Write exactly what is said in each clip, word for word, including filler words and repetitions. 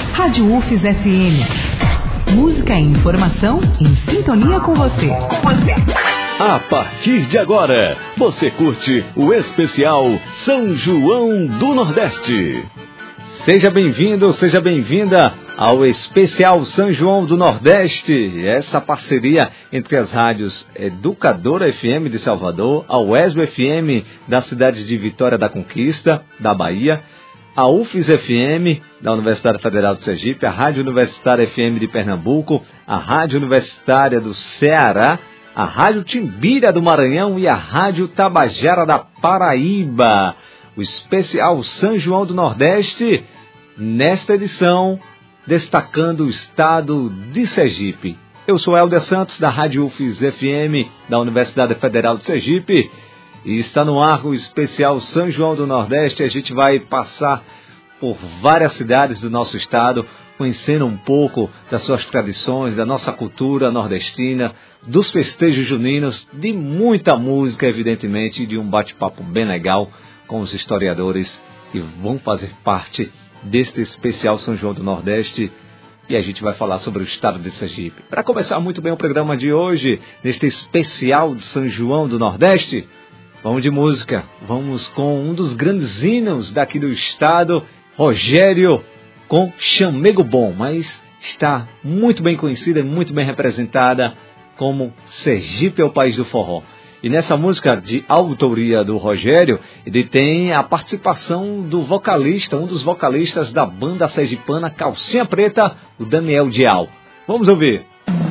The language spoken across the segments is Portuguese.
Rádio U F S F M. Música e informação em sintonia com você. Com você. A partir de agora, você curte o especial São João do Nordeste. Seja bem-vindo, seja bem-vinda ao especial São João do Nordeste. Essa parceria entre as rádios Educadora F M de Salvador, a U E S B F M da cidade de Vitória da Conquista, da Bahia, a U F S F M da Universidade Federal de Sergipe, a Rádio Universitária F M de Pernambuco, a Rádio Universitária do Ceará, a Rádio Timbira do Maranhão e a Rádio Tabajara da Paraíba. O especial São João do Nordeste, nesta edição, destacando o estado de Sergipe. Eu sou Helder Santos, da Rádio U F S F M da Universidade Federal de Sergipe, e está no ar o especial São João do Nordeste. A gente vai passar por várias cidades do nosso estado, conhecendo um pouco das suas tradições, da nossa cultura nordestina, dos festejos juninos, de muita música, evidentemente, e de um bate-papo bem legal com os historiadores que vão fazer parte deste especial São João do Nordeste. E a gente vai falar sobre o estado de Sergipe. Para começar muito bem o programa de hoje, neste especial de São João do Nordeste, vamos de música. Vamos com um dos grandes hinos daqui do estado, Rogério, com Chamego Bom, mas está muito bem conhecida e muito bem representada como Sergipe é o País do Forró. E nessa música de autoria do Rogério, ele tem a participação do vocalista, um dos vocalistas da banda sergipana Calcinha Preta, o Daniel Dial. Vamos ouvir.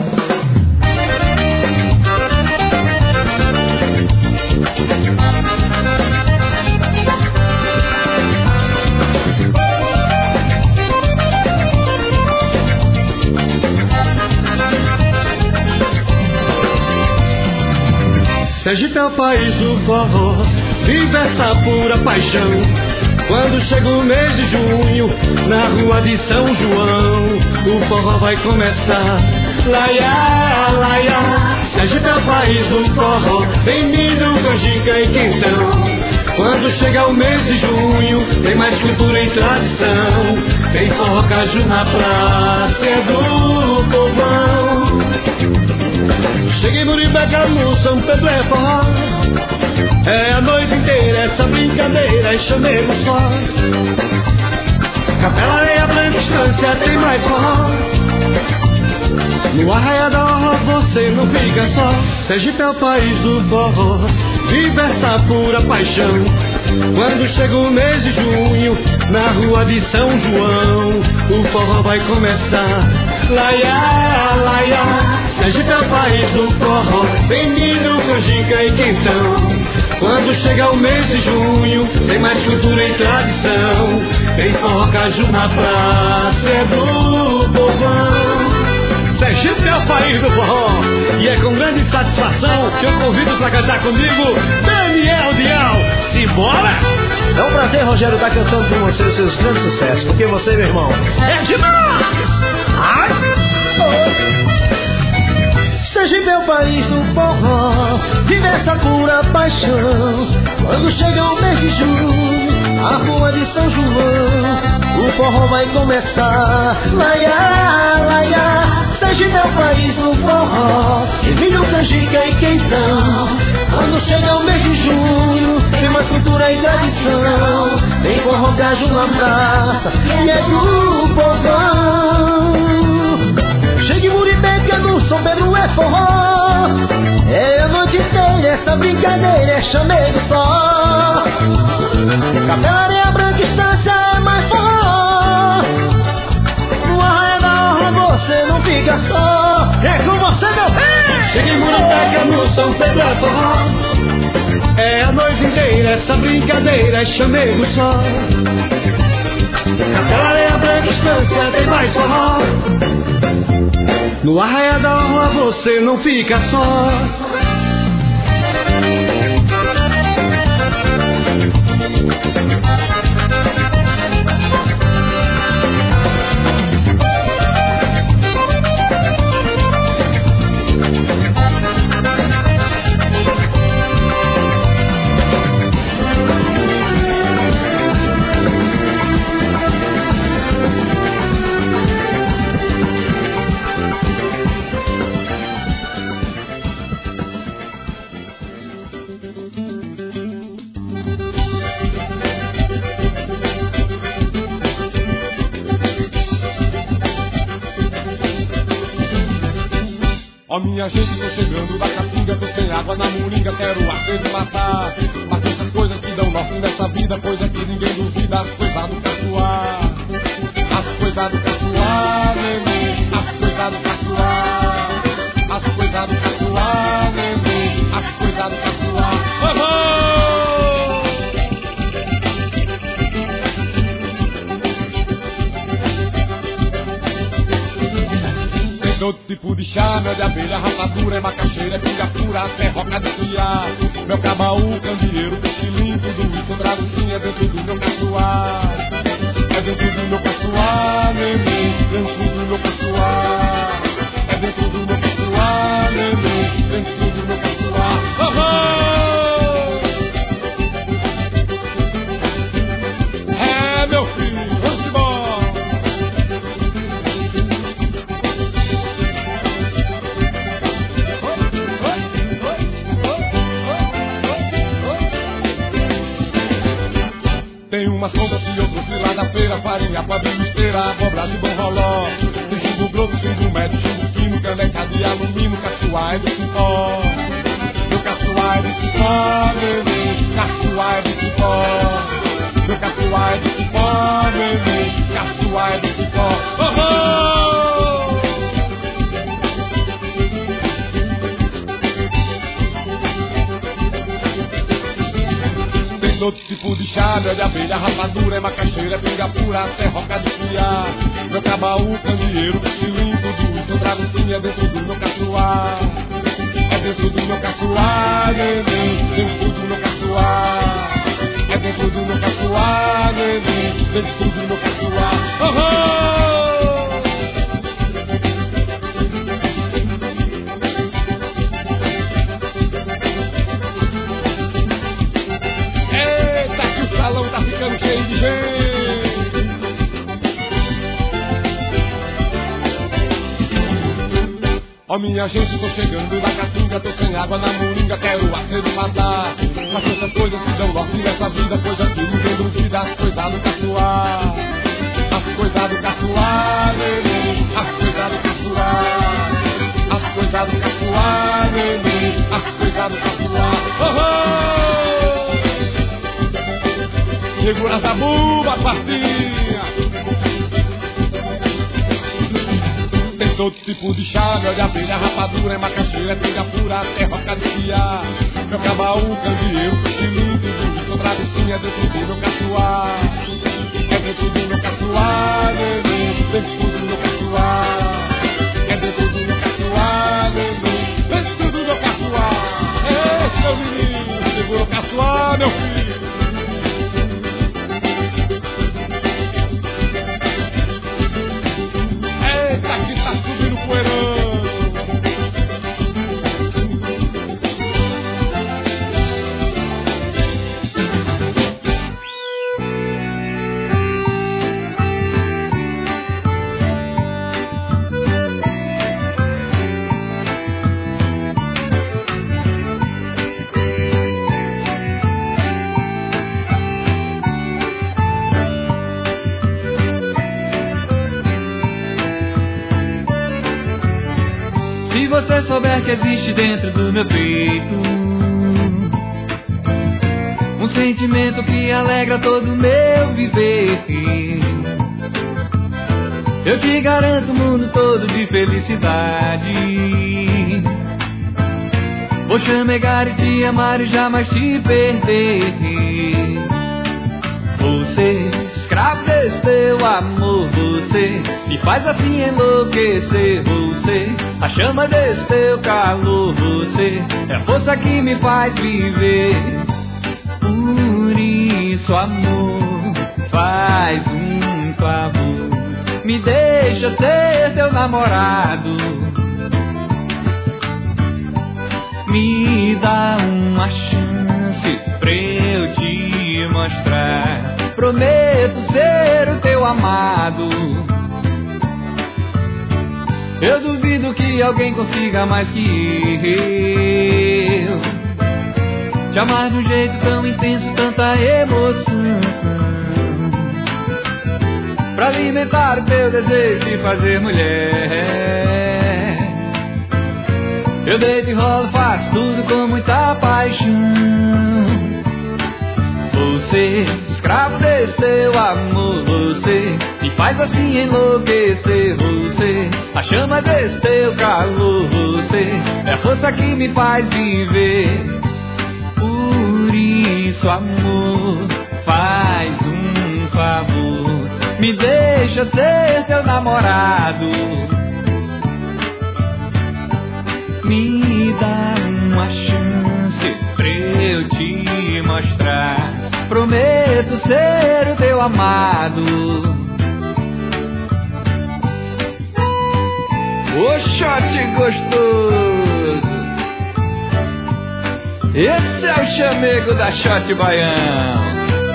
Sergipe é o país do forró, vive essa pura paixão. Quando chega o mês de junho, na rua de São João, o forró vai começar. Laiá, laiá, Sergipe é o país do forró, tem milho, canjica e quentão. Quando chega o mês de junho, tem mais cultura e tradição. Tem forró caju na praça, é do povão. Cheguei no Ribeca, no São Pedro é forró. É a noite inteira essa brincadeira e chamego só. Capela, Areia Branca, Estância tem mais forró. No Arraia da Orla você não fica só. Sergipe é o país do forró, vive essa pura paixão. Quando chega o mês de junho, na rua de São João, o forró vai começar. Laiá, laiá, Sergipe é o país do forró, tem milho, canjica e quentão. Quando chega o mês de junho, tem mais cultura e tradição. Tem forró caju na praça, é do povão. Sergipe é o país do forró, e é com grande satisfação que eu convido para cantar comigo Daniel Dial. Simbora! É um prazer, Rogério, estar cantando com você os seus grandes sucessos, porque você, meu irmão, é demais! Ai! Sergipe é o país do forró, vive essa pura paixão. Quando chega o mês de junho, a rua de São João, o forró vai começar. Laiá, laiá, Sergipe é o país do forró, tem milho, canjica e quentão. Quando chega o mês de junho, tem mais cultura e tradição. Tem forró caju na praça, e é do povão. Chega em Muribeca, no São Pedro é forró. É a noite inteira essa brincadeira, é chamego só. Capela, Areia Branca, Estância é mais forró. No Arraia da Orla você não fica só. É com você, meu filho! Chega em Muribeca, no São Pedro é forró. É a noite inteira essa brincadeira, é chamego só. Capela, Areia Branca, Estância tem mais forró. No Arraia da Orla você não fica só. minha gente, tô chegando da Caatinga, tô sem água na moringa, quero aceso matar. Mas essas coisas que dão norte nessa vida, coisa que ninguém duvida, as coisas do Caçoar. As coisas do Caçoar, neném, as coisas do Caçoar. As coisas do Caçoar, neném, as coisas do Caçoar. Vamos! Todo tipo de chá, mel de abelha, rapadura, é macaxeira, é pingapura, até roca de criar. Meu cabaú, candeeiro, pichilim, tudo isso eu trago sim, é dentro do meu Caçoar. É dentro do meu Caçoar, neném, dentro do meu Caçoar. É dentro do meu Caçoar, neném, dentro do meu Caçoar. Oh, oh! É, meu filho, vamos embora! Tem umas compras que eu trouxe lá da feira, farinha, pavio, esteira, abóbora de bom roló. Tem chumbo grosso, chumbo médio, chumbo fino, caneca de alumínio, Caçoar é de cipó. Meu Caçoar é de cipó, neném, Caçoar é de cipó. Meu Caçoar é de cipó, neném, Caçoar é de cipó. Oh, oh! Todo tipo de chá, mel de abelha, rapadura, é macaxeira, é pingapura, até roca de criar. Meu cabaú, candeeiro, pichilim, tudo isso eu trago sim, é dentro do meu Caçoar. É dentro do meu Caçoar, neném, dentro do meu Caçoar. É dentro do meu Caçoar, neném, dentro do meu Caçoar. Oh, oh! Tá ficando cheio de gente. Ó, oh, minha gente, tô chegando da Caatinga, tô sem água na moringa, quero aceso matar. Mas essas coisas que dão norte nessa vida, coisa que ninguém duvida, as coisas do Caçoar. As coisas do Caçoar, neném, as coisas do Caçoar. As coisas do Caçoar, neném, as coisas do Caçoar. Oh, oh! Segura essa buba, partinha. Tem todo tipo de chá, mel de abelha, rapadura, é macaxeira, é pingapura, até roca de criar. Meu cabaú, candeeiro, pichilim, tudo isso eu trago sim, é dentro do meu Caçoar. É dentro do meu Caçoar, neném, dentro do meu Caçoar. É dentro do meu Caçoar, neném, dentro do meu Caçoar. Ei, meu menino, segura o Caçoar, meu filho. Se você souber que existe dentro do meu peito um sentimento que alegra todo o meu viver, eu te garanto o mundo todo de felicidade. Vou chamegar e te amar e jamais te perder. Você, escravo desse teu amor, você me faz assim enlouquecer. Você, a chama desse teu calor, você é a força que me faz viver. Por isso, amor, faz um favor, me deixa ser teu namorado. Me dá uma chance pra eu te mostrar. Prometo ser o teu amado. Eu duvido que alguém consiga mais que eu te amar de um jeito tão intenso, tanta emoção, pra alimentar o teu desejo de fazer mulher. Eu deito e rolo, faço tudo com muita paixão. Você, escravo desse teu amor, você me faz assim enlouquecer. Você, a chama desse teu calor, você é a força que me faz viver. Por isso, amor, faz um favor, me deixa ser teu namorado. Me dá uma chance pra eu te mostrar. Prometo ser o teu amado. Ô shot gostoso! Esse é o chamego da Shot Baião.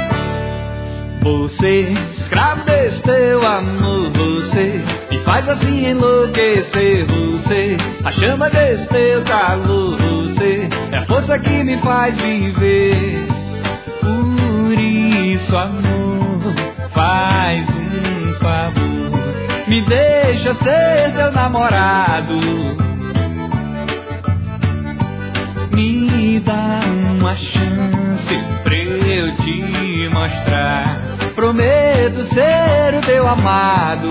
Você, escravo desse teu amor, você me faz assim enlouquecer. Você, a chama desse teu calor, você é a força que me faz viver. Por isso, amor, faz um favor, me deixa ser teu namorado. Me dá uma chance pra eu te mostrar. Prometo ser o teu amado.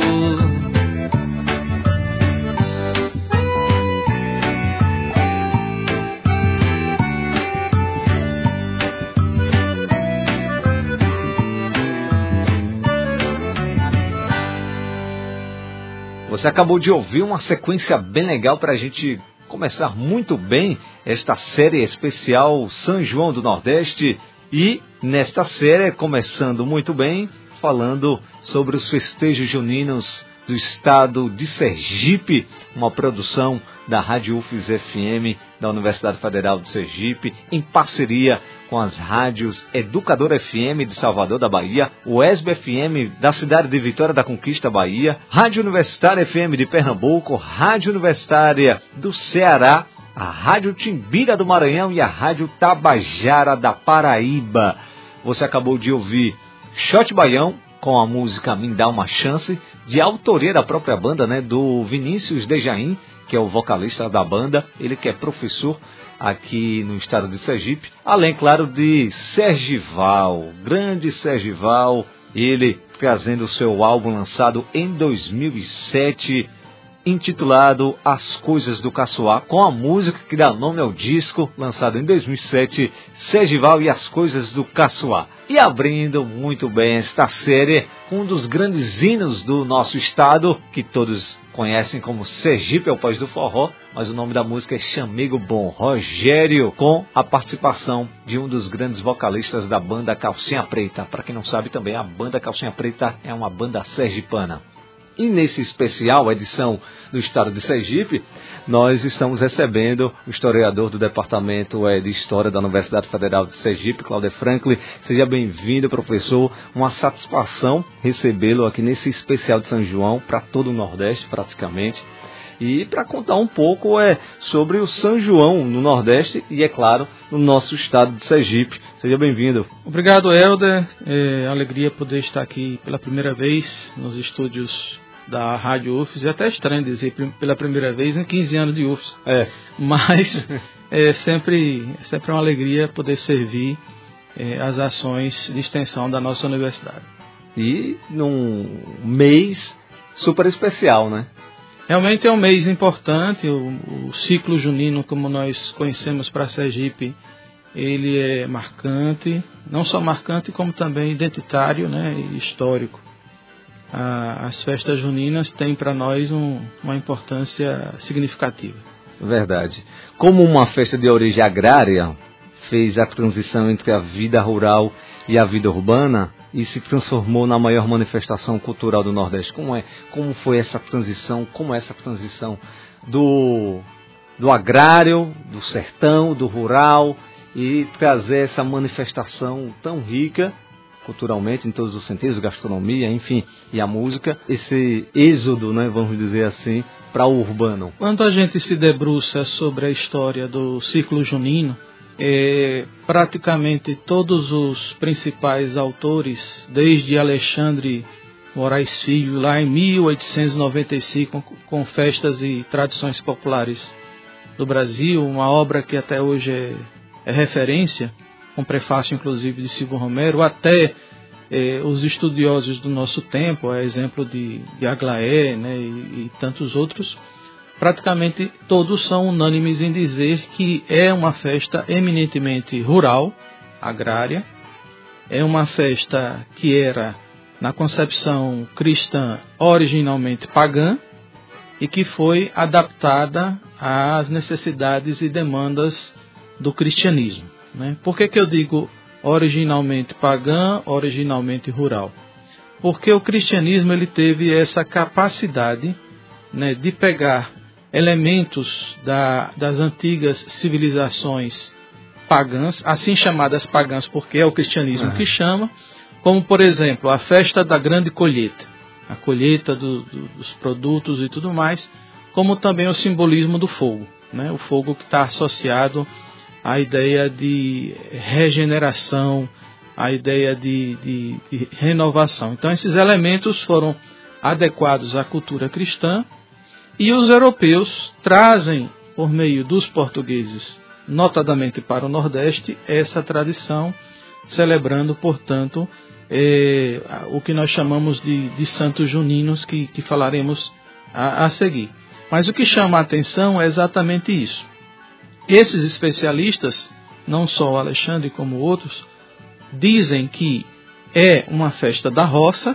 Você acabou de ouvir uma sequência bem legal para a gente começar muito bem esta série especial São João do Nordeste. E nesta série, começando muito bem, falando sobre os festejos juninos do estado de Sergipe, uma produção da Rádio U F S F M da Universidade Federal de Sergipe, em parceria com as rádios Educador F M de Salvador da Bahia, o E S B F M da cidade de Vitória da Conquista, Bahia, Rádio Universitária F M de Pernambuco, Rádio Universitária do Ceará, a Rádio Timbira do Maranhão e a Rádio Tabajara da Paraíba. Você acabou de ouvir Shot Baião com a música Me Dá Uma Chance, de autoria da própria banda, né, do Vinícius Dejaim, que é o vocalista da banda, ele que é professor aqui no estado de Sergipe, além, claro, de Sergival, grande Sergival, ele trazendo o seu álbum lançado em dois mil e sete, intitulado As Coisas do Caçoar, com a música que dá nome ao disco, lançado em dois mil e sete, Sergival e As Coisas do Caçoar. E abrindo muito bem esta série, um dos grandes hinos do nosso estado, que todos conhecem como Sergipe é o País do Forró, mas o nome da música é Chamego Bom, Rogério, com a participação de um dos grandes vocalistas da banda Calcinha Preta. Para quem não sabe também, a banda Calcinha Preta é uma banda sergipana. E nesse especial, edição do estado de Sergipe, nós estamos recebendo o historiador do Departamento de História da Universidade Federal de Sergipe, Cláudio Franklin. Seja bem-vindo, professor. Uma satisfação recebê-lo aqui nesse especial de São João, para todo o Nordeste, praticamente. E para contar um pouco é, sobre o São João no Nordeste e, é claro, no nosso estado de Sergipe. Seja bem-vindo. Obrigado, Helder. É alegria poder estar aqui pela primeira vez nos estúdios da Rádio U F S, e até estranho dizer pela primeira vez em quinze anos de U F S. É. Mas é sempre, é sempre uma alegria poder servir é, as ações de extensão da nossa universidade. E num mês super especial, né? Realmente é um mês importante. O, o ciclo junino, como nós conhecemos para Sergipe, ele é marcante, não só marcante como também identitário, né, e histórico. A, as festas juninas têm para nós um, uma importância significativa. Verdade. Como uma festa de origem agrária fez a transição entre a vida rural e a vida urbana e se transformou na maior manifestação cultural do Nordeste. Como é? Como foi essa transição? Como é essa transição do, do agrário, do sertão, do rural, e trazer essa manifestação tão rica culturalmente, em todos os sentidos, gastronomia, enfim, e a música, esse êxodo, né, vamos dizer assim, para o urbano? Quando a gente se debruça sobre a história do ciclo junino, é, praticamente todos os principais autores, desde Alexandre Moraes Filho, lá em mil oitocentos e noventa e cinco, com, com festas e tradições populares do Brasil, uma obra que até hoje é, é referência, com prefácio inclusive de Silvio Romero, até eh, os estudiosos do nosso tempo, a exemplo de, de Aglaé, né, e, e tantos outros, praticamente todos são unânimes em dizer que é uma festa eminentemente rural, agrária, é uma festa que era, na concepção cristã, originalmente pagã, e que foi adaptada às necessidades e demandas do cristianismo. Né? Por que que eu digo originalmente pagã, originalmente rural? Porque o cristianismo ele teve essa capacidade, né, de pegar elementos da, das antigas civilizações pagãs, assim chamadas pagãs porque é o cristianismo uhum. que chama, como por exemplo a festa da grande colheita, a colheita do, do, dos produtos e tudo mais, como também o simbolismo do fogo, né? O fogo que está associado à ideia de regeneração, à ideia de, de, de renovação. Então esses elementos foram adequados à cultura cristã e os europeus trazem, por meio dos portugueses, notadamente para o Nordeste, essa tradição, celebrando, portanto, É, o que nós chamamos de, de santos juninos, que, que falaremos a, a seguir. Mas o que chama a atenção é exatamente isso. Esses especialistas, não só o Alexandre como outros, dizem que é uma festa da roça,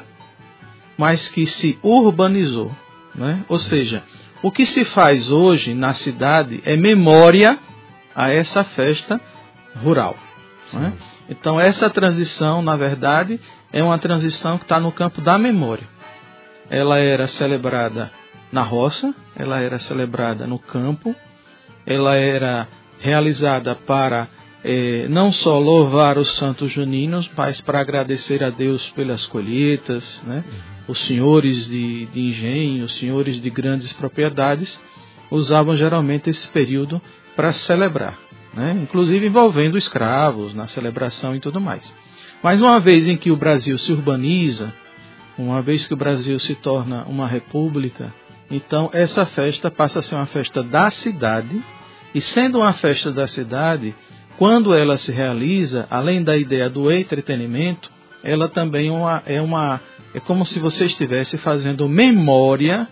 mas que se urbanizou. Né? Ou seja, o que se faz hoje na cidade é memória a essa festa rural. Né? Então essa transição, na verdade, é uma transição que está no campo da memória. Ela era celebrada na roça, ela era celebrada no campo, ela era realizada para eh, não só louvar os santos juninos, mas para agradecer a Deus pelas colheitas, né? Os senhores de, de engenho, os senhores de grandes propriedades, usavam geralmente esse período para celebrar. Né? Inclusive envolvendo escravos na celebração e tudo mais. Mas uma vez em que o Brasil se urbaniza, uma vez que o Brasil se torna uma república, então essa festa passa a ser uma festa da cidade, e sendo uma festa da cidade, quando ela se realiza, além da ideia do entretenimento, ela também uma, é uma é como se você estivesse fazendo memória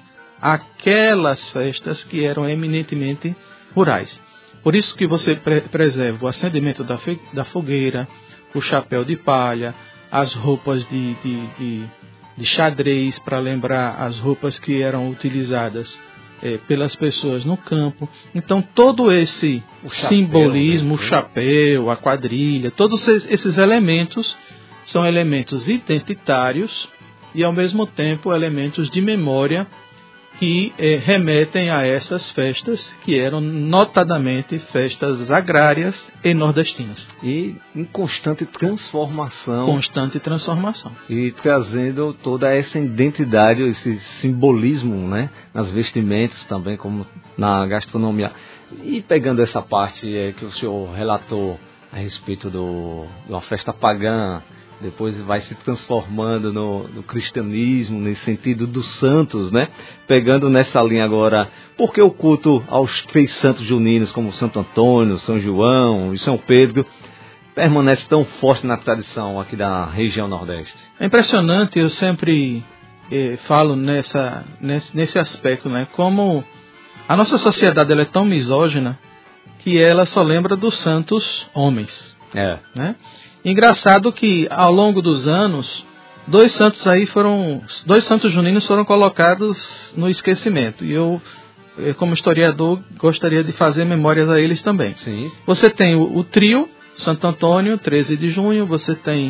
àquelas festas que eram eminentemente rurais. Por isso que você pre- preserva o acendimento da, fe- da fogueira, o chapéu de palha, as roupas de, de, de, de xadrez, para lembrar as roupas que eram utilizadas eh, pelas pessoas no campo. Então todo esse o simbolismo, chapéu, né? O chapéu, a quadrilha, todos esses elementos são elementos identitários e ao mesmo tempo elementos de memória que eh, remetem a essas festas, que eram notadamente festas agrárias e nordestinas. E em constante transformação. Constante transformação. E trazendo toda essa identidade, esse simbolismo, né, nas vestimentas também, como na gastronomia. E pegando essa parte é, que o senhor relatou a respeito do, de uma festa pagã, depois vai se transformando no, no cristianismo, nesse sentido dos santos, né? Pegando nessa linha agora, por que o culto aos três santos juninos, como Santo Antônio, São João e São Pedro, permanece tão forte na tradição aqui da região Nordeste? É impressionante, eu sempre eh, falo nessa, nesse, nesse aspecto, né? Como a nossa sociedade ela é tão misógina que ela só lembra dos santos homens. É. Né? Engraçado que ao longo dos anos, dois santos aí foram, dois santos juninos foram colocados no esquecimento. E eu, como historiador, gostaria de fazer memórias a eles também. Sim. Você tem o, o trio, Santo Antônio, treze de junho, você tem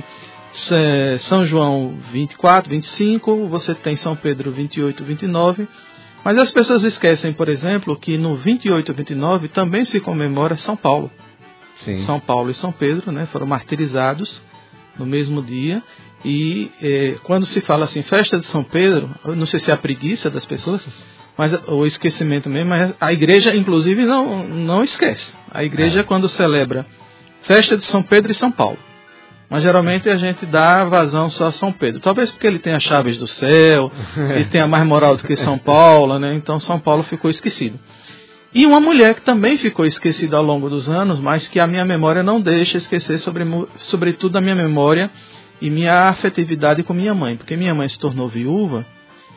é, São João, vinte e quatro, vinte e cinco, você tem São Pedro, vinte e oito, vinte e nove. Mas as pessoas esquecem, por exemplo, que no vinte e oito e vinte e nove também se comemora São Paulo. Sim. São Paulo e São Pedro, né, foram martirizados no mesmo dia. E eh, quando se fala assim, festa de São Pedro, eu não sei se é a preguiça das pessoas, mas o esquecimento mesmo, mas a igreja, inclusive, não, não esquece. A igreja, é. quando celebra festa de São Pedro e São Paulo, mas geralmente a gente dá vazão só a São Pedro. Talvez porque ele tenha chaves do céu, ele tenha mais moral do que São Paulo, né? Então São Paulo ficou esquecido. E uma mulher que também ficou esquecida ao longo dos anos, mas que a minha memória não deixa esquecer, sobre, sobretudo a minha memória e minha afetividade com minha mãe. Porque minha mãe se tornou viúva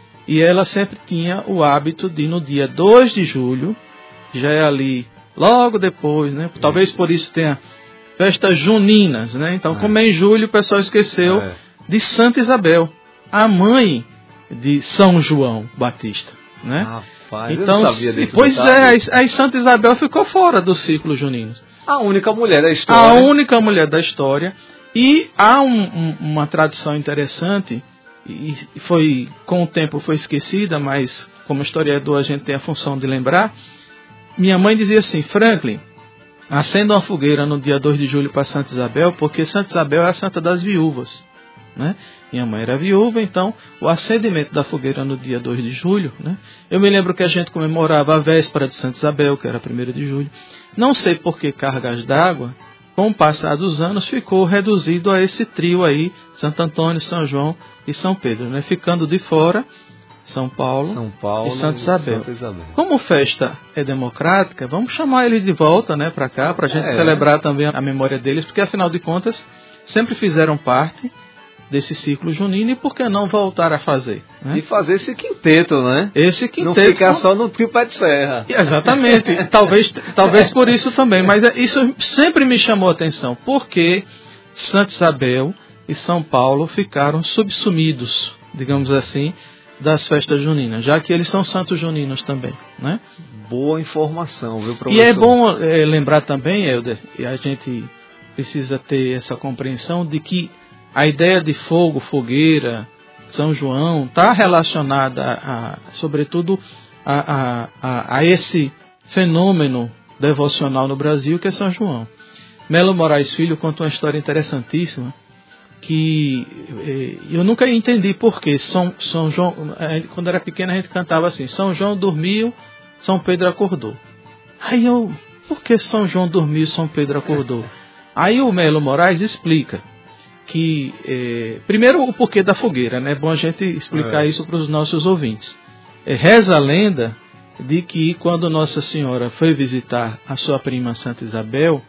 e ela sempre tinha o hábito de, no dia dois de julho, já é ali logo depois, né? Talvez por isso tenha festas juninas, né? Então, é. como é em julho, o pessoal esqueceu é. de Santa Isabel, a mãe de São João Batista, né? Ah. Rapaz, então, eu não sabia desse pois detalhe. é, aí Santa Isabel ficou fora do ciclo junino. A única mulher da história. A única mulher da história. E há um, um, uma tradição interessante, e foi, com o tempo foi esquecida, mas como historiador a gente tem a função de lembrar. Minha mãe dizia assim: Franklin, acenda uma fogueira no dia dois de julho para Santa Isabel, porque Santa Isabel é a santa das viúvas, né? Minha mãe era viúva, então o acendimento da fogueira no dia dois de julho, né? Eu me lembro que a gente comemorava a véspera de Santa Isabel, que era primeiro de julho. Não sei por que cargas d'água, com o passar dos anos, ficou reduzido a esse trio aí, Santo Antônio, São João e São Pedro, né? Ficando de fora São Paulo, São Paulo e Santa Isabel. Santa Isabel. Como festa é democrática, vamos chamar ele de volta, né, para cá, para a gente é. celebrar também a memória deles, porque afinal de contas sempre fizeram parte desse ciclo junino, e por que não voltar a fazer? Né? E fazer esse quinteto, né? Esse quinteto. Não ficar só no trio pé de serra. Exatamente. talvez, talvez por isso também, mas isso sempre me chamou a atenção, porque Santa Isabel e São Paulo ficaram subsumidos, digamos assim, das festas juninas, já que eles são santos juninos também, né? Boa informação, viu, professor? E é bom é, lembrar também, Helder, e a gente precisa ter essa compreensão de que a ideia de fogo, fogueira, São João, está relacionada, a, a, sobretudo, a, a, a, a esse fenômeno devocional no Brasil, que é São João. Melo Moraes Filho conta uma história interessantíssima, que eh, eu nunca entendi por quê. São, São João, quando era pequeno a gente cantava assim: São João dormiu, São Pedro acordou. Aí eu, por que São João dormiu, São Pedro acordou? Aí o Melo Moraes explica que, eh, primeiro, o porquê da fogueira, né? É bom a gente explicar é. isso para os nossos ouvintes. Eh, reza a lenda de que quando Nossa Senhora foi visitar a sua prima Santa Isabel,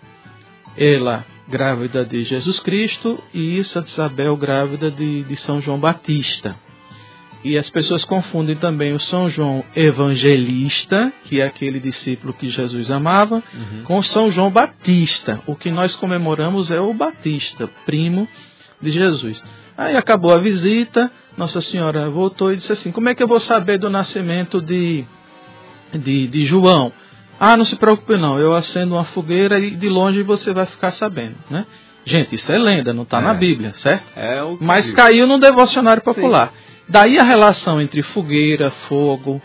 ela grávida de Jesus Cristo e Santa Isabel grávida de, de São João Batista. E as pessoas confundem também o São João Evangelista, que é aquele discípulo que Jesus amava, uhum. com São João Batista. O que nós comemoramos é o Batista, primo de Jesus. Aí acabou a visita, Nossa Senhora voltou e disse assim: como é que eu vou saber do nascimento de, de, de João? Ah, não se preocupe não, eu acendo uma fogueira e de longe você vai ficar sabendo, né? Gente, isso é lenda, não está é. na Bíblia, certo? É o que Mas diz. Caiu no devocionário popular. Sim. Daí a relação entre fogueira, fogo,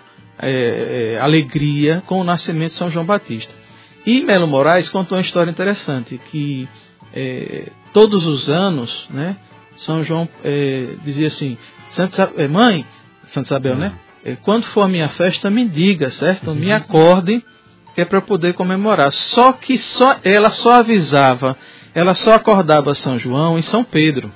é, é, alegria com o nascimento de São João Batista. E Melo Moraes contou uma história interessante, que é, todos os anos, né, São João é, dizia assim: Santa, é, mãe, Santa Isabel, hum. né? É, quando for a minha festa, me diga, certo? Me acordem, que é para eu poder comemorar. Só que só, ela só avisava, ela só acordava São João em São Pedro.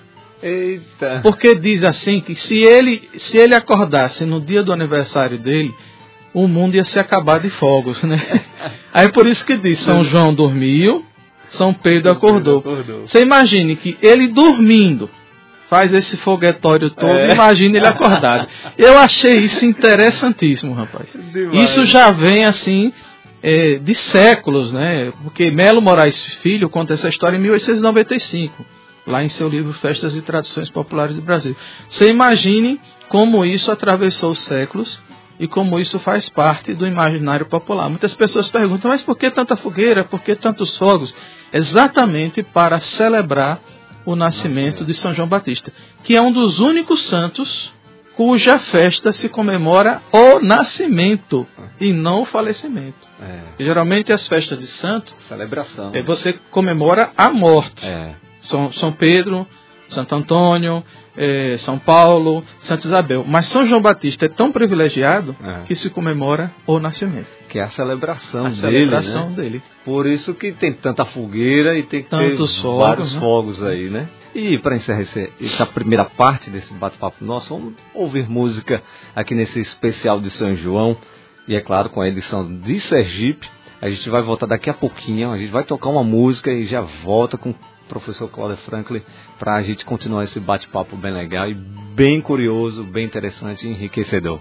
Eita. Porque diz assim que se ele, se ele acordasse no dia do aniversário dele, o mundo ia se acabar de fogos, né? Aí por isso que diz: São João dormiu, São Pedro acordou. Você imagine que ele dormindo faz esse foguetório todo, é. Imagina ele acordado. Eu achei isso interessantíssimo, rapaz. Demais. Isso já vem assim é, de séculos, né? Porque Melo Moraes Filho conta essa história em mil oitocentos e noventa e cinco. Lá em seu livro Festas e Tradições Populares do Brasil. Você imagine como isso atravessou os séculos e como isso faz parte do imaginário popular. Muitas pessoas perguntam: mas por que tanta fogueira? Por que tantos fogos? Exatamente para celebrar o nascimento de São João Batista, que é um dos únicos santos cuja festa se comemora o nascimento e não o falecimento. É. Geralmente as festas de santo, celebração, é, você comemora a morte. É. São, São Pedro, Santo Antônio, eh, São Paulo, Santa Isabel. Mas São João Batista é tão privilegiado é. que se comemora o nascimento. Que é a celebração a dele. A celebração né? dele. Por isso que tem tanta fogueira e tem que Tantos ter fogos, vários né? fogos aí, né? E para encerrar esse, essa primeira parte desse bate-papo nosso, vamos ouvir música aqui nesse especial de São João. e é claro com a edição de Sergipe. A gente vai voltar daqui a pouquinho, a gente vai tocar uma música e já volta com o professor Cláudio Franklin para a gente continuar esse bate-papo bem legal e bem curioso, bem interessante e enriquecedor.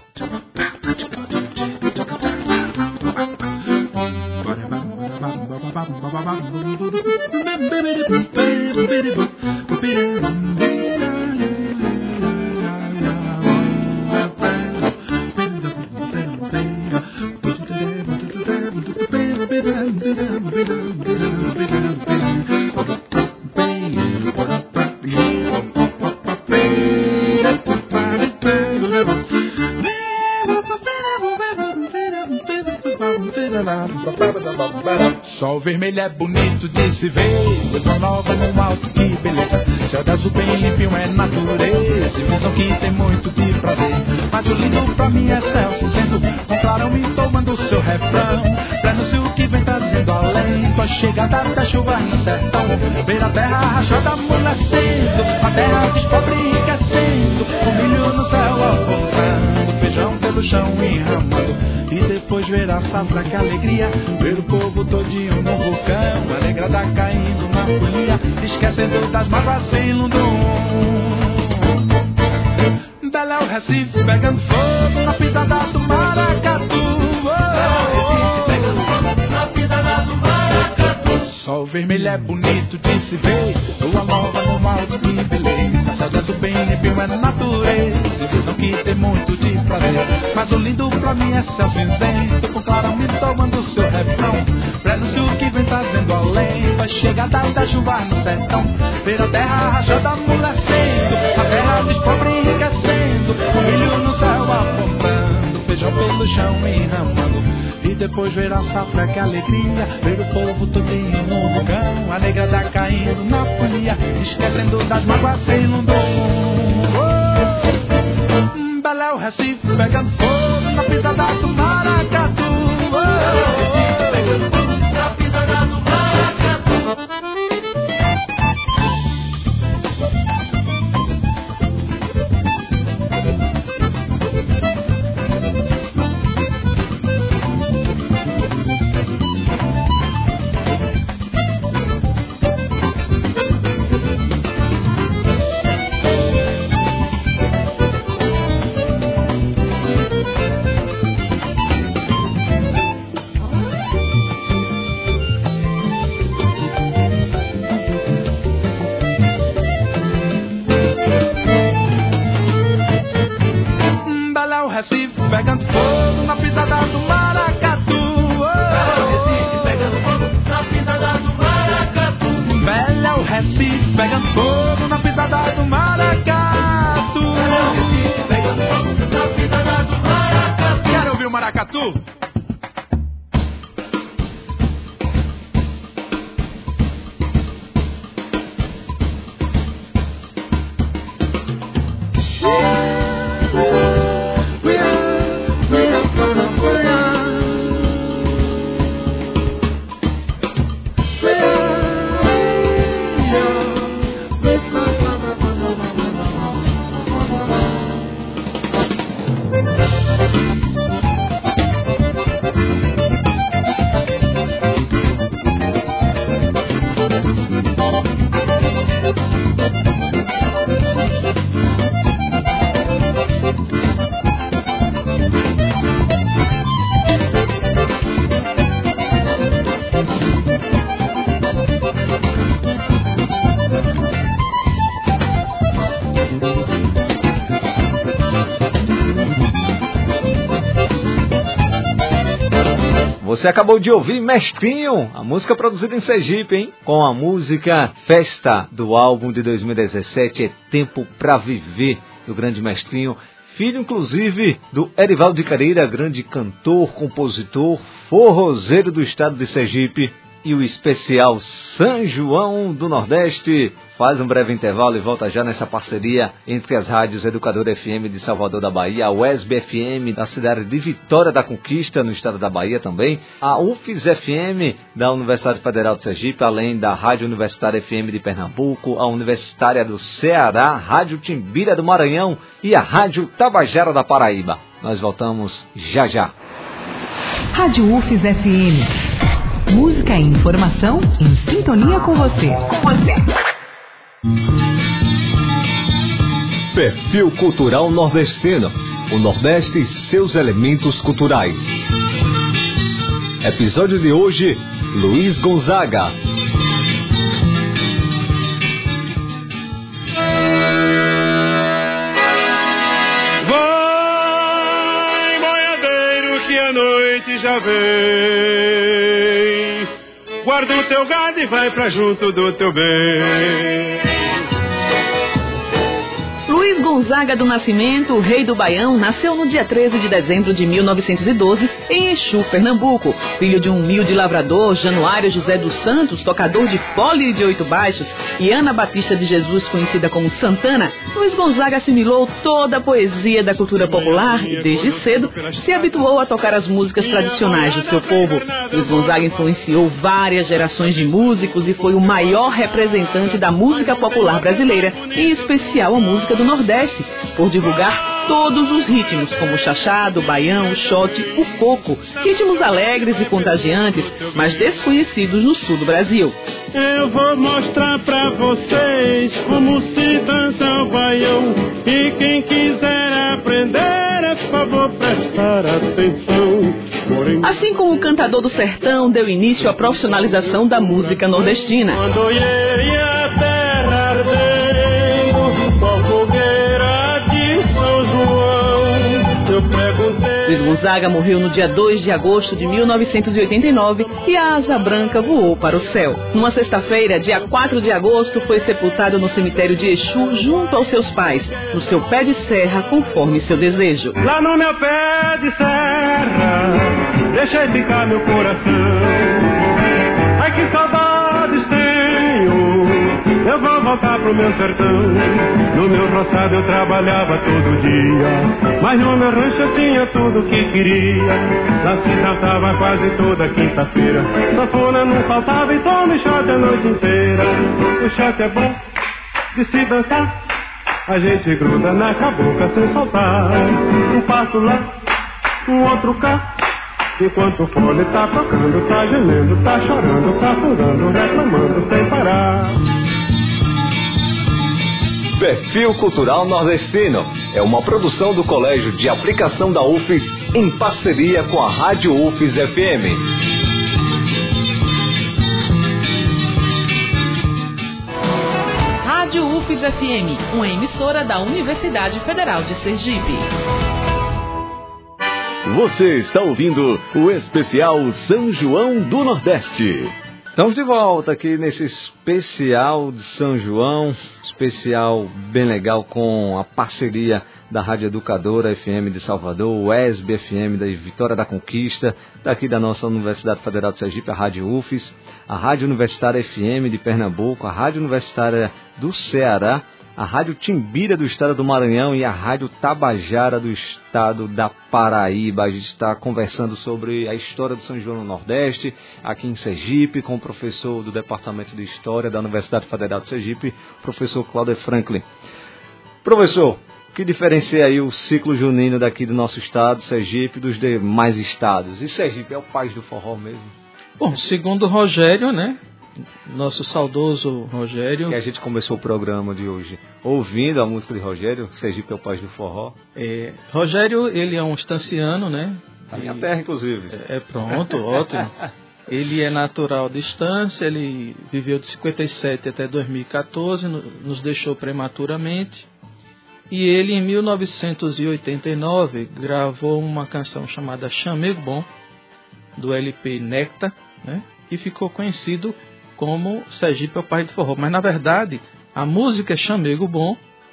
Sol vermelho é bonito de se ver, coisa nova no alto, que beleza. Céu de azul bem limpinho é natureza, visão que tem muito de prazer. Mas o lindo pra mim é céu cinzento, com clarão e tomando o seu refrão. Prenúncio que vem trazendo além, com a chegada da chuva no sertão. Ver a terra rachada amolecendo, a terra despobre enriquecendo, o milho no céu afogando, feijão pelo chão enramando. E depois ver a safra, que alegria, ver o povo todinho no vulcão, alegrada caindo na folia, esquecendo das mágoas sem lundum. Belo é o Recife pegando fogo na pisada do maracatu. Sol vermelho é bonito de se ver, lua nova no alto, que beleza. Céu de azul bem limpinho é natureza, visão que tem muito de prazer. Mas o lindo pra mim é céu cinzento, com clarão e tomando seu refrão. Prenúncio que vem trazendo além, vai chegar da chuva no sertão. Ver a terra rachada amolecendo, a terra despobre enriquecendo, o milho no céu afundando, feijão pelo chão enramando. E depois ver a safra, que alegria, ver o povo todinho no vulcão, alegrada caindo na folia, esquecendo das mágoas sem lundum. Oh, Belo é o Recife pegando fogo na pisada do maracatu. Oh, pegando fogo na pisada do maracatu. Pegando fogo na pisada do maracatu. Oh, pegando fogo na pisada do maracatu. Belo é o Recife pegando fogo na pisada do maracatu. Pegando fogo na pisada do maracatu. Quero ouvir o maracatu? Você acabou de ouvir Mestrinho, a música produzida em Sergipe, hein? Com a música Festa, do álbum de dois mil e dezessete, É Tempo Pra Viver, do grande Mestrinho, filho inclusive do Erivaldo de Careira, grande cantor, compositor, forrozeiro do estado de Sergipe, e o especial São João do Nordeste. Faz um breve intervalo e volta já nessa parceria entre as rádios Educador F M de Salvador da Bahia, a U E S B F M da cidade de Vitória da Conquista, no estado da Bahia também, a U F S F M da Universidade Federal de Sergipe, além da Rádio Universitária F M de Pernambuco, a Universitária do Ceará, Rádio Timbira do Maranhão e a Rádio Tabajara da Paraíba. Nós voltamos já já. Rádio U F S F M. Música e informação em sintonia com você. Com você. Perfil Cultural Nordestino. O Nordeste e seus elementos culturais. Episódio de hoje, Luiz Gonzaga. Vai, boiadeiro, que a noite já vem. Guarda o teu gado e vai pra junto do teu bem. Luiz Gonzaga do Nascimento, o rei do Baião, nasceu no dia treze de dezembro de mil novecentos e doze, em Exu, Pernambuco. Filho de um humilde lavrador, Januário José dos Santos, tocador de fole de oito baixos, e Ana Batista de Jesus, conhecida como Santana, Luiz Gonzaga assimilou toda a poesia da cultura popular e, desde cedo, se habituou a tocar as músicas tradicionais do seu povo. Luiz Gonzaga influenciou várias gerações de músicos e foi o maior representante da música popular brasileira, em especial a música do Nordeste, por divulgar todos os ritmos, como o chachado, o baião, o xote, o coco, ritmos alegres e contagiantes, mas desconhecidos no sul do Brasil. Eu vou mostrar pra vocês como se dança o baião, e quem quiser aprender, é favor prestar atenção. Porém, assim como o cantador do sertão deu início à profissionalização da música nordestina. Quando olhei a terra ardendo, com a fogueira de São João, eu perguntei... Luiz Gonzaga morreu no dia dois de agosto de mil novecentos e oitenta e nove e a asa branca voou para o céu. Numa sexta-feira, dia quatro de agosto, foi sepultado no cemitério de Exu junto aos seus pais, no seu pé de serra, conforme seu desejo. Lá no meu pé de serra, deixei ficar meu coração. Ai, que saudades tenho, eu vou voltar pro meu sertão. No meu roçado eu trabalhava todo dia, mas no meu rancho eu tinha tudo que queria. Lá se dançava quase toda quinta-feira, sanfona não faltava e tome shot a noite inteira. O shot é bom de se dançar, a gente gruda na cabocla sem soltar. Um passo lá, um outro cá, enquanto o fole tá tocando, tá gemendo, tá chorando, tá furando, reclamando sem parar. Perfil Cultural Nordestino é uma produção do Colégio de Aplicação da U F S em parceria com a Rádio U F S F M. Rádio U F S F M, uma emissora da Universidade Federal de Sergipe. Você está ouvindo o especial São João do Nordeste. Estamos de volta aqui nesse especial de São João, especial bem legal com a parceria da Rádio Educadora F M de Salvador, o E S B F M da Vitória da Conquista, daqui da nossa Universidade Federal de Sergipe, a Rádio U F S, a Rádio Universitária F M de Pernambuco, a Rádio Universitária do Ceará, a Rádio Timbira do Estado do Maranhão e a Rádio Tabajara do Estado da Paraíba. A gente está conversando sobre a história do São João no Nordeste, aqui em Sergipe, com o professor do Departamento de História da Universidade Federal de Sergipe, professor Cláudio Franklin. Professor, o que diferencia aí o ciclo junino daqui do nosso estado, Sergipe, dos demais estados? E Sergipe é o país do forró mesmo? Bom, segundo o Rogério, né? Nosso saudoso Rogério. Que a gente começou o programa de hoje ouvindo a música de Rogério, Sergipe é o país do forró. É, Rogério, ele é um estanciano, né? Da minha terra, inclusive. É, é pronto, ótimo. Ele é natural de Estância, ele viveu de cinquenta e sete até dois mil e quatorze, nos deixou prematuramente. E ele, em mil novecentos e oitenta e nove, gravou uma canção chamada Chamego Bom, do L P Nectar, né? E ficou conhecido como Sergipe é o país do forró. Mas, na verdade, a música é Chamego Bom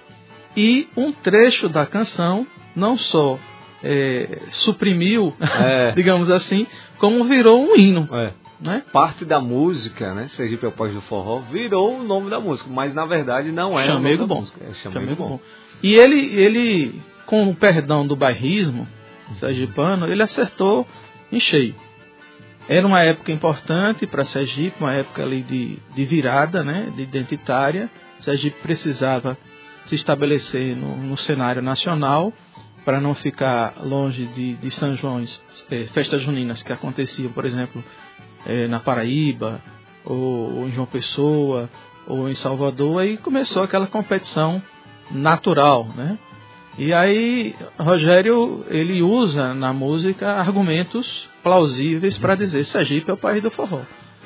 e um trecho da canção não só é, suprimiu, é. digamos assim, como virou um hino. É. Né? Parte da música, né? Sergipe é o país do forró, virou o nome da música, mas, na verdade, não é Chamego o nome Bom. da música. É Chamego, Chamego Bom. Bom. E ele, ele, com o perdão do bairrismo sergipano, ele acertou em cheio. Era uma época importante para Sergipe, uma época ali de, de virada, né, de identitária. Sergipe precisava se estabelecer no, no cenário nacional para não ficar longe de, de São João, é, festas juninas que aconteciam, por exemplo, é, na Paraíba, ou, ou em João Pessoa, ou em Salvador, aí começou aquela competição natural, né? E aí Rogério, ele usa na música argumentos plausíveis para dizer Sergipe é o país do forró.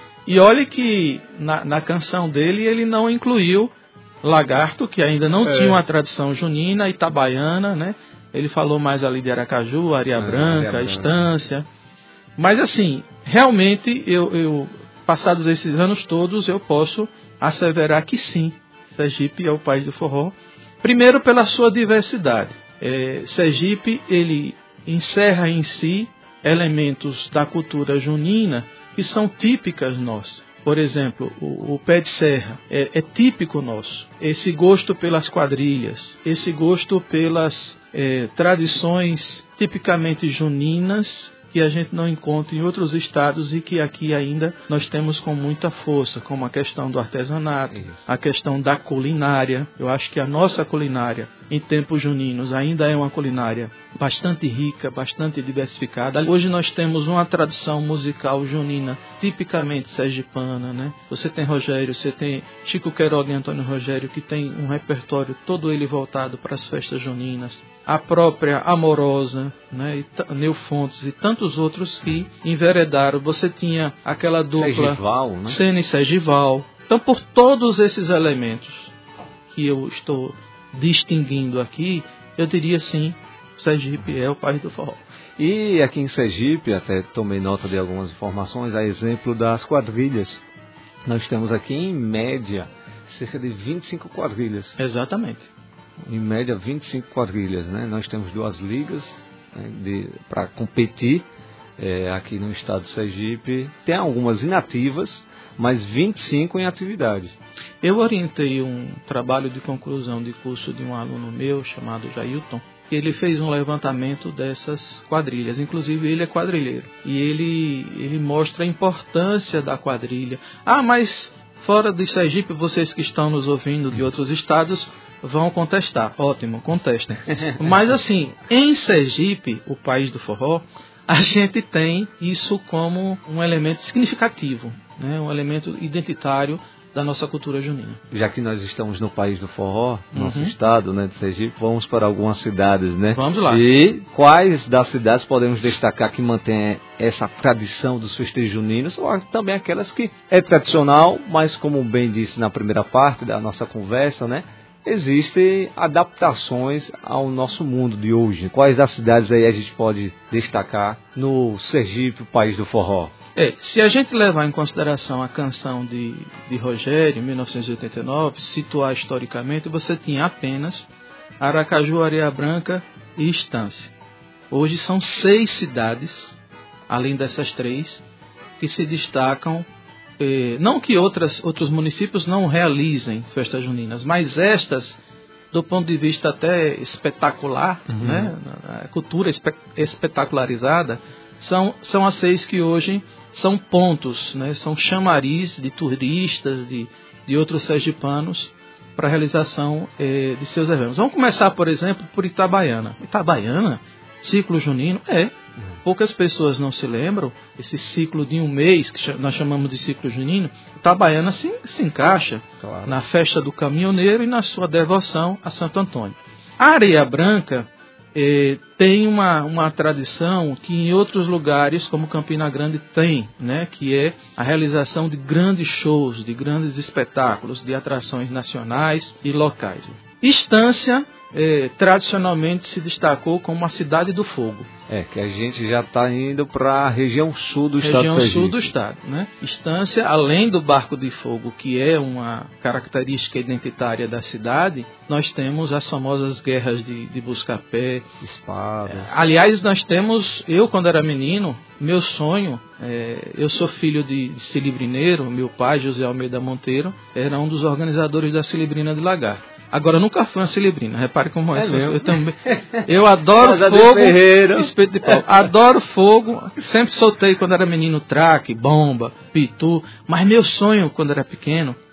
E olhe que na, na canção dele ele não incluiu Lagarto, que ainda não é. tinha uma tradição junina, itabaiana, né? Ele falou mais ali de Aracaju, Areia é, Branca, Areia Estância. Mas assim, realmente, eu, eu, passados esses anos todos, eu posso asseverar que sim, Sergipe é o país do forró. Primeiro, pela sua diversidade. É, Sergipe, ele encerra em si elementos da cultura junina que são típicas nossas. Por exemplo, o, o pé de serra é, é típico nosso. Esse gosto pelas quadrilhas, esse gosto pelas é, tradições tipicamente juninas, que a gente não encontra em outros estados e que aqui ainda nós temos com muita força, como a questão do artesanato, a questão da culinária. Eu acho que a nossa culinária, em tempos juninos, ainda é uma culinária bastante rica, bastante diversificada. Hoje nós temos uma tradição musical junina tipicamente sergipana, né? Você tem Rogério, você tem Chico Queiroga e Antônio Rogério, que tem um repertório todo ele voltado para as festas juninas. A própria Amorosa, né, e t- Neu Fontes e tantos outros que enveredaram. Você tinha aquela dupla Sergival, né? Sena e Sergival. Então, por todos esses elementos que eu estou distinguindo aqui, eu diria sim, Sergipe é o país do forró. E aqui em Sergipe, até tomei nota de algumas informações, a exemplo das quadrilhas. Nós temos aqui, em média, cerca de vinte e cinco quadrilhas. Exatamente. Em média, vinte e cinco quadrilhas, né? Nós temos duas ligas, né, para competir é, aqui no estado de Sergipe. Tem algumas inativas, mas vinte e cinco em atividade. Eu orientei um trabalho de conclusão de curso de um aluno meu, chamado Jailton, que ele fez um levantamento dessas quadrilhas. Inclusive, ele é quadrilheiro. E ele, ele mostra a importância da quadrilha. Ah, mas fora do Sergipe, vocês que estão nos ouvindo de outros estados vão contestar. Ótimo, contestem. Mas assim, em Sergipe, o país do forró, a gente tem isso como um elemento significativo, né? Um elemento identitário da nossa cultura junina. Já que nós estamos no país do forró, nosso uhum. estado, né, de Sergipe, vamos para algumas cidades, né? Vamos lá. E quais das cidades podemos destacar que mantém essa tradição dos festejos juninos, ou também aquelas que é tradicional, mas como bem disse na primeira parte da nossa conversa, né, existem adaptações ao nosso mundo de hoje. Quais das cidades aí a gente pode destacar no Sergipe, o país do forró? É, se a gente levar em consideração a canção de, de Rogério, em mil novecentos e oitenta e nove, situar historicamente, você tinha apenas Aracaju, Areia Branca e Estância. Hoje são seis cidades, além dessas três, que se destacam. Eh, não que outras, outros municípios não realizem festas juninas, mas estas, do ponto de vista até espetacular, uhum. né, a cultura espe- espetacularizada, são, são as seis que hoje são pontos, né, são chamariz de turistas, de, de outros sergipanos, para a realização eh, de seus eventos. Vamos começar, por exemplo, por Itabaiana. Itabaiana, ciclo junino, é. Poucas pessoas não se lembram, esse ciclo de um mês, que nós chamamos de ciclo junino, Itabaiana se, se encaixa claro. na festa do caminhoneiro e na sua devoção a Santo Antônio. A Areia Branca eh, tem uma, uma tradição que em outros lugares, como Campina Grande, tem, né, que é a realização de grandes shows, de grandes espetáculos, de atrações nacionais e locais. Estância, eh, tradicionalmente se destacou como a cidade do fogo. É, que a gente já está indo para a região sul do região estado de Sergipe. Região sul do estado, né? Estância, além do barco de fogo, que é uma característica identitária da cidade, nós temos as famosas guerras de, de busca-pé. Espadas. É, aliás, nós temos, eu quando era menino, meu sonho, é, eu sou filho de, de cilibrineiro, meu pai, José Almeida Monteiro, era um dos organizadores da Cilibrina de Lagarto. Agora, eu nunca fui uma cilibrina, repare como é. é eu, também, eu adoro fogo, espeto de pau. Adoro fogo, sempre soltei quando era menino traque, bomba, pitu. Mas meu sonho, quando era pequeno,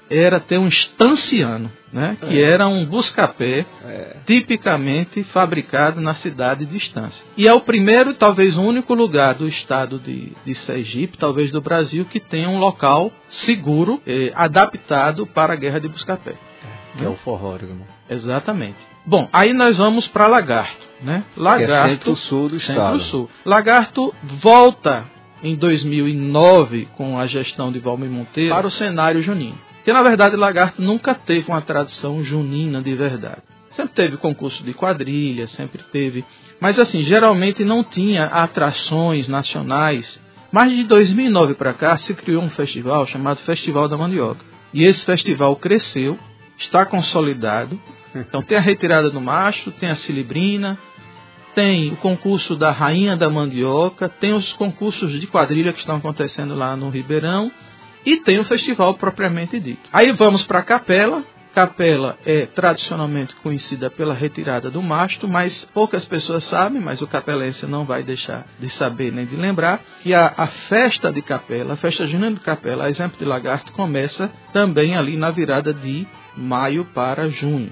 era ter um estanciano, né? Que é. era um busca-pé é. tipicamente fabricado na cidade de Estância. E é o primeiro, talvez o único lugar do estado de, de Sergipe, talvez do Brasil, que tem um local seguro, eh, adaptado para a guerra de busca-pé. Que é o forró, irmão. Exatamente. Bom, aí nós vamos para Lagarto, né? Lagarto, que é centro-sul do estado. Centro-sul. Lagarto volta em dois mil e nove, com a gestão de Valmir Monteiro, para o cenário junino. Porque, na verdade, Lagarto nunca teve uma tradição junina de verdade. Sempre teve concurso de quadrilha, sempre teve... Mas, assim, geralmente não tinha atrações nacionais. Mas de dois mil e nove para cá se criou um festival chamado Festival da Mandioca. E esse festival cresceu, está consolidado. Então tem a retirada do macho, tem a cilibrina, tem o concurso da Rainha da Mandioca, tem os concursos de quadrilha que estão acontecendo lá no Ribeirão e tem o festival propriamente dito. Aí vamos para a Capela. Capela é tradicionalmente conhecida pela retirada do mastro, mas poucas pessoas sabem, mas o capelense não vai deixar de saber nem de lembrar, que a, a festa de Capela, a festa junina de Capela, a exemplo de Lagarto, começa também ali na virada de maio para junho.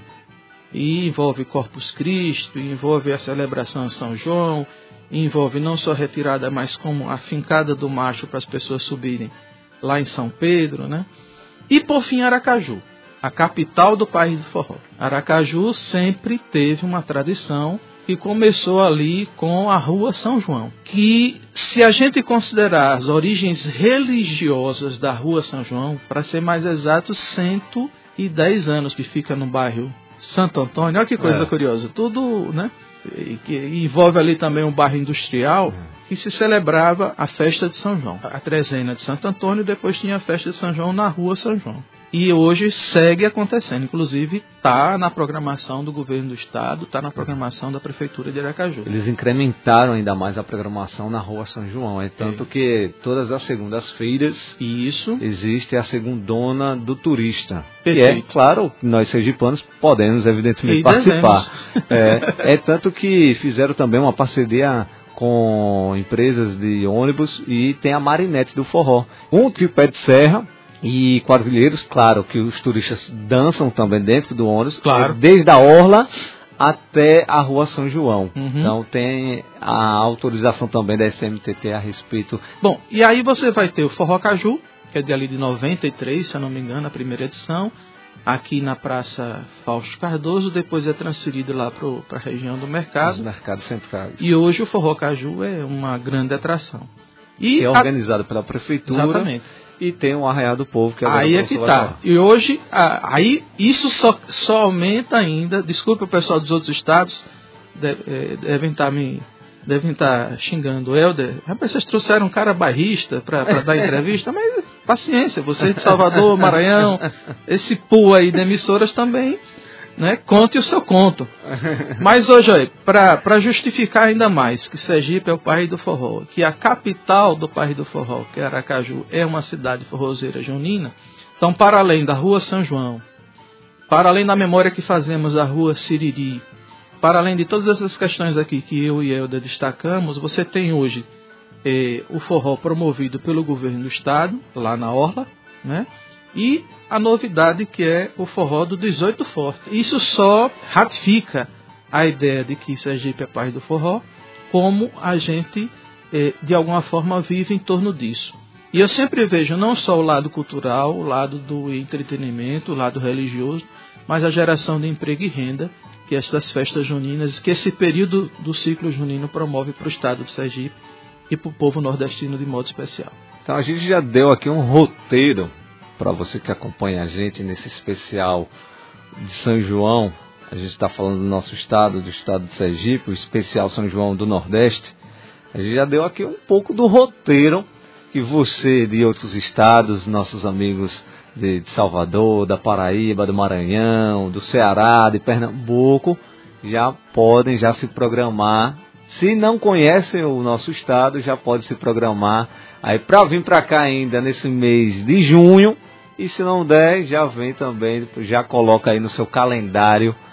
E envolve Corpus Christi, envolve a celebração de São João, envolve não só a retirada, mas como a fincada do macho para as pessoas subirem lá em São Pedro, né? E por fim Aracaju, a capital do país do forró. Aracaju sempre teve uma tradição que começou ali com a Rua São João, que se a gente considerar as origens religiosas da Rua São João, para ser mais exato, cento e dez anos, que fica no bairro Santo Antônio. Olha que coisa é. curiosa. Tudo, né? E, que envolve ali também um bairro industrial que se celebrava a festa de São João. A trezena de Santo Antônio, depois tinha a festa de São João na Rua São João. E hoje segue acontecendo. Inclusive, está na programação do governo do estado, está na programação da prefeitura de Aracaju. Eles incrementaram ainda mais a programação na Rua São João. É tanto é. que todas as segundas-feiras Isso. existe a segundona do turista. Perfeito. E é, claro, nós sergipanos podemos, evidentemente, e participar. É, é tanto que fizeram também uma parceria com empresas de ônibus e tem a Marinete do Forró. Um tripé de serra e quadrilheiros, claro que os turistas dançam também dentro do ônibus, claro. desde a Orla até a Rua São João. Uhum. Então tem a autorização também da S M T T a respeito. Bom, e aí você vai ter o Forró Caju, que é de ali de noventa e três, se eu não me engano, a primeira edição, aqui na Praça Fausto Cardoso, depois é transferido lá para a região do Mercado. Os mercados centrais. E hoje o Forró Caju é uma grande atração. E que é organizado a... pela Prefeitura. Exatamente. E tem um Arraial do Povo que é aí é que tá. E hoje, aí isso só, só aumenta ainda. Desculpa o pessoal dos outros estados, deve, devem estar me devem estar xingando o Helder. Rapaz, vocês trouxeram um cara bairrista para dar entrevista, mas paciência, vocês de Salvador, Maranhão, esse pool aí de emissoras também, né? Conte o seu conto. Mas hoje, para justificar ainda mais que Sergipe é o país do forró, que a capital do país do forró, que é Aracaju, é uma cidade forrozeira junina, então, para além da Rua São João, para além da memória que fazemos da Rua Siriri, para além de todas essas questões aqui que eu e Helder destacamos, você tem hoje eh, o forró promovido pelo governo do estado, lá na Orla, né? E a novidade que é o forró do dezoito Forte. Isso só ratifica a ideia de que Sergipe é país do forró, como a gente, eh, de alguma forma, vive em torno disso. E eu sempre vejo não só o lado cultural, o lado do entretenimento, o lado religioso, mas a geração de emprego e renda que essas festas juninas, que esse período do ciclo junino promove para o estado de Sergipe e para o povo nordestino de modo especial. Então a gente já deu aqui um roteiro para você que acompanha a gente nesse especial de São João. A gente está falando do nosso estado, do estado de Sergipe, o especial São João do Nordeste. A gente já deu aqui um pouco do roteiro que você de outros estados, nossos amigos de, de Salvador, da Paraíba, do Maranhão, do Ceará, de Pernambuco, já podem já se programar. Se não conhecem o nosso estado, já pode se programar aí para vir para cá ainda nesse mês de junho. E se não der, já vem também, já coloca aí no seu calendário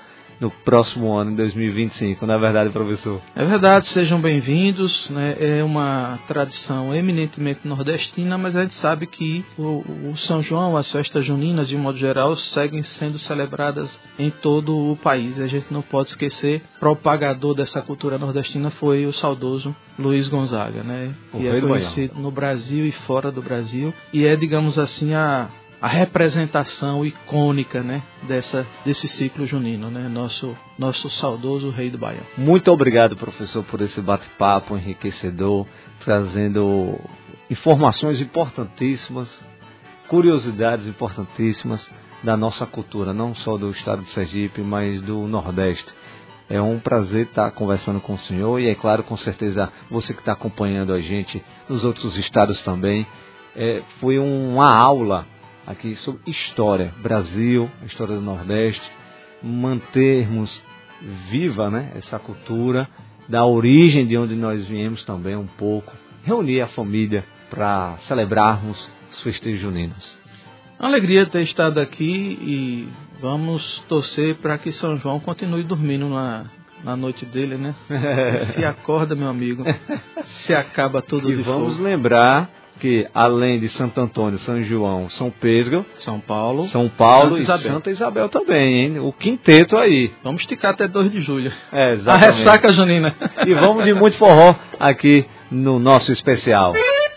no próximo ano, em dois mil e vinte e cinco, não é verdade, professor? É verdade, sejam bem-vindos, né? É uma tradição eminentemente nordestina, mas a gente sabe que o, o São João, as festas juninas, de um modo geral, seguem sendo celebradas em todo o país. A gente não pode esquecer, propagador dessa cultura nordestina foi o saudoso Luiz Gonzaga, né? Que é conhecido no Brasil e fora do Brasil, e é, digamos assim, a a representação icônica, né, dessa, desse ciclo junino, né, nosso, nosso saudoso Rei do Baião. Muito obrigado, professor, por esse bate-papo enriquecedor, trazendo informações importantíssimas, curiosidades importantíssimas da nossa cultura, não só do estado de Sergipe, mas do Nordeste. É um prazer estar conversando com o senhor e, é claro, com certeza, você que está acompanhando a gente nos outros estados também. É, foi uma aula aqui sobre história, Brasil, a história do Nordeste, mantermos viva, né, essa cultura, da origem de onde nós viemos também um pouco, reunir a família para celebrarmos os festejos juninos. Uma alegria ter estado aqui e vamos torcer para que São João continue dormindo na, na noite dele, né? Se acorda, meu amigo, se acaba tudo e de fogo. E vamos lembrar que além de Santo Antônio, São João, São Pedro, São Paulo, São Paulo Santa e Isabel. Santa Isabel também, hein? O quinteto aí. Vamos esticar até dois de julho. É, exatamente. A ressaca junina. E vamos de muito forró aqui no nosso especial.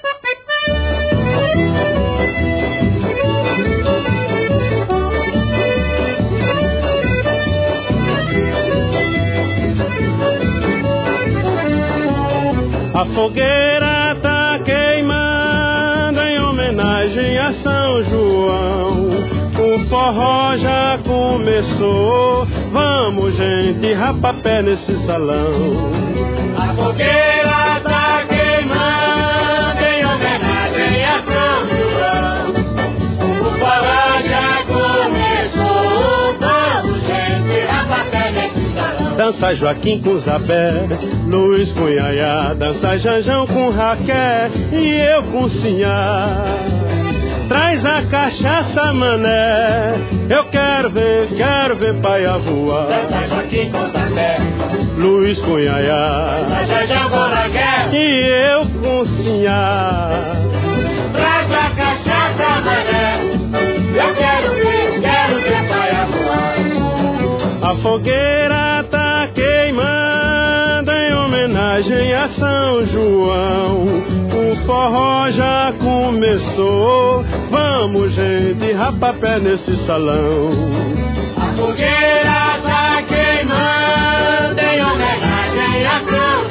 A fogueira tá queimando em homenagem a São João. O forró já começou, vamos gente, rapapé nesse salão. A fogueira tá queimando em homenagem a São João. O forró já começou, vamos gente, rapapé nesse salão. Dança Joaquim com Zabé, Luiz com Yaya, dança Janjão com Raquel e eu com Sinhá. Traz a cachaça, mané, eu quero ver, quero ver paia voar. Dança Joaquim com Zabé, Luiz com Yaya, dança Janjão com Raquel e eu com Sinhá. Traz a cachaça, mané, eu quero ver, quero ver paia voar. A fogueira tá queimando em homenagem a São João. O forró já começou, vamos gente, rapapé nesse salão. A fogueira tá queimando em homenagem a São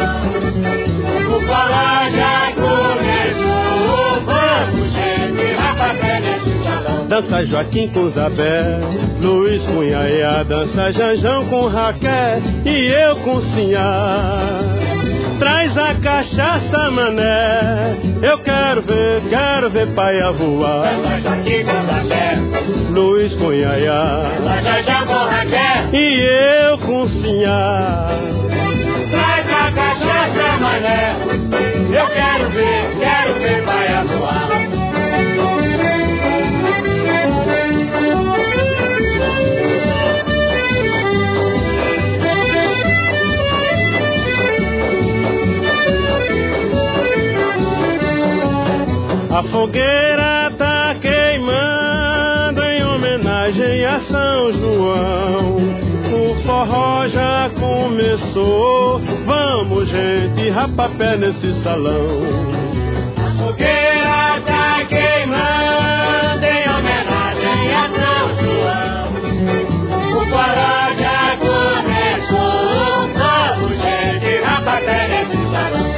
João. O forró já começou, vamos gente, rapapé nesse salão. Dança Joaquim com Zabé, Luiz com Yaya, dança Janjão com Raquel e eu com Sinhá. Traz a cachaça, mané, eu quero ver, quero ver paia voar. Dança Joaquim com Zabé, Luiz com Yaya, dança Janjão com Raquel e eu com Sinhá. Traz a cachaça, mané, eu quero ver, quero ver paia voar. A fogueira tá queimando em homenagem a São João. O forró já começou, vamos gente, rapapé nesse salão. A fogueira tá queimando em homenagem a São João. O forró já começou, vamos gente, rapapé nesse salão.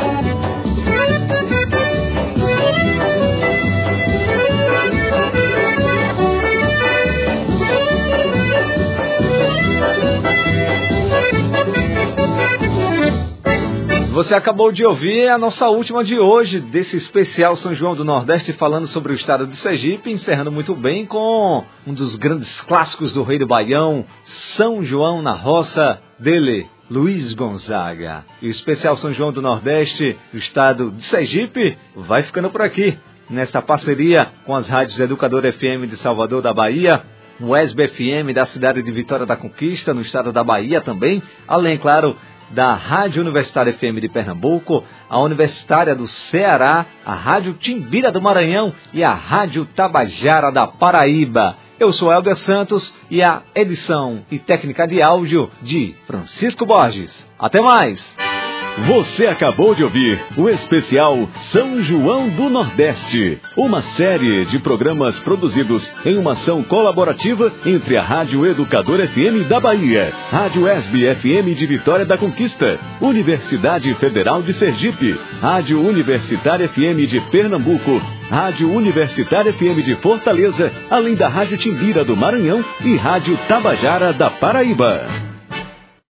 Você acabou de ouvir a nossa última de hoje, desse especial São João do Nordeste, falando sobre o estado de Sergipe, encerrando muito bem com um dos grandes clássicos do Rei do Baião, São João na Roça, dele, Luiz Gonzaga. E o especial São João do Nordeste, do estado de Sergipe, vai ficando por aqui, nesta parceria com as rádios Educador F M de Salvador da Bahia, O U E S B F M da cidade de Vitória da Conquista, no estado da Bahia também, além, claro, da Rádio Universitária F M de Pernambuco, a Universitária do Ceará, a Rádio Timbira do Maranhão e a Rádio Tabajara da Paraíba. Eu sou Helder Santos e a edição e técnica de áudio de Francisco Borges. Até mais! Você acabou de ouvir o especial São João do Nordeste, uma série de programas produzidos em uma ação colaborativa entre a Rádio Educador F M da Bahia, Rádio E S B F M de Vitória da Conquista, Universidade Federal de Sergipe, Rádio Universitária F M de Pernambuco, Rádio Universitária F M de Fortaleza, além da Rádio Timbira do Maranhão e Rádio Tabajara da Paraíba.